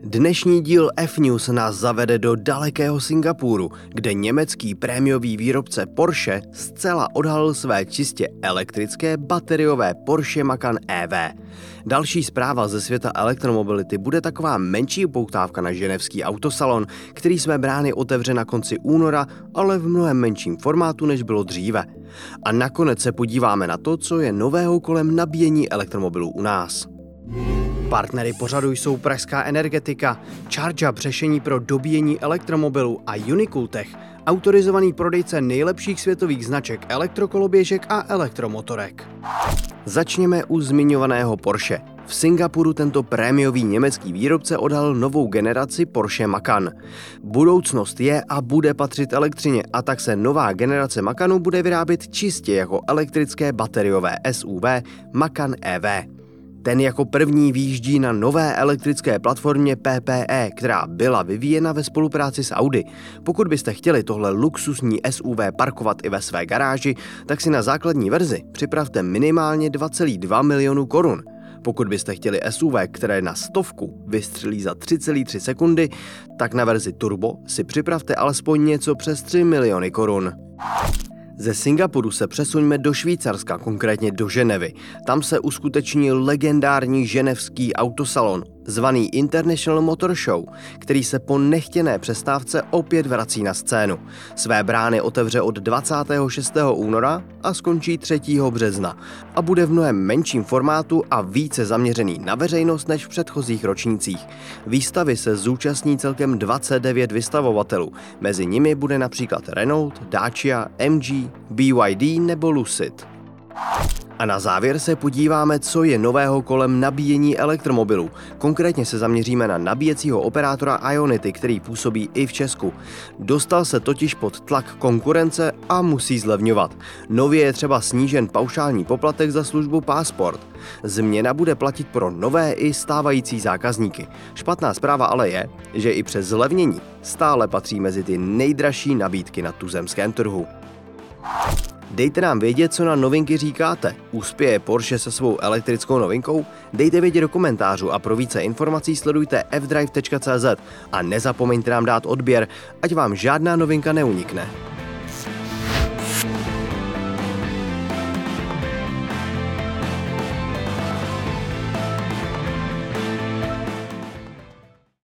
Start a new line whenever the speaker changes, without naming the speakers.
Dnešní díl F-News nás zavede do dalekého Singapuru, kde německý prémiový výrobce Porsche zcela odhalil své čistě elektrické bateriové Porsche Macan EV. Další zpráva ze světa elektromobility bude taková menší upoutávka na ženevský autosalon, který své brány otevře na konci února, ale v mnohem menším formátu, než bylo dříve. A nakonec se podíváme na to, co je nového kolem nabíjení elektromobilů u nás. Partnery pořadu jsou Pražská energetika, ChargeUp řešení pro dobíjení elektromobilů a Unicooltech, autorizovaný prodejce nejlepších světových značek elektrokoloběžek a elektromotorek. Začněme u zmiňovaného Porsche. V Singapuru tento prémiový německý výrobce odhalil novou generaci Porsche Macan. Budoucnost je a bude patřit elektřině, a tak se nová generace Macanu bude vyrábět čistě jako elektrické bateriové SUV Macan EV. Ten jako první výjíždí na nové elektrické platformě PPE, která byla vyvíjena ve spolupráci s Audi. Pokud byste chtěli tohle luxusní SUV parkovat i ve své garáži, tak si na základní verzi připravte minimálně 2,2 milionu korun. Pokud byste chtěli SUV, které na 100 vystřelí za 3,3 sekundy, tak na verzi Turbo si připravte alespoň něco přes 3 miliony korun. Ze Singapuru se přesuňme do Švýcarska, konkrétně do Ženevy. Tam se uskuteční legendární ženevský autosalon, zvaný International Motor Show, který se po nechtěné přestávce opět vrací na scénu. Své brány otevře od 26. února a skončí 3. března a bude v mnohem menším formátu a více zaměřený na veřejnost než v předchozích ročnících. Výstavy se zúčastní celkem 29 vystavovatelů, mezi nimi bude například Renault, Dacia, MG, BYD nebo Lucid. A na závěr se podíváme, co je nového kolem nabíjení elektromobilů. Konkrétně se zaměříme na nabíjecího operátora Ionity, který působí i v Česku. Dostal se totiž pod tlak konkurence a musí zlevňovat. Nově je třeba snížen paušální poplatek za službu Passport. Změna bude platit pro nové i stávající zákazníky. Špatná zpráva ale je, že i přes zlevnění stále patří mezi ty nejdražší nabídky na tuzemském trhu. Dejte nám vědět, co na novinky říkáte. Uspěje Porsche se svou elektrickou novinkou? Dejte vědět do komentářů a pro více informací sledujte fdrive.cz a nezapomeňte nám dát odběr, ať vám žádná novinka neunikne.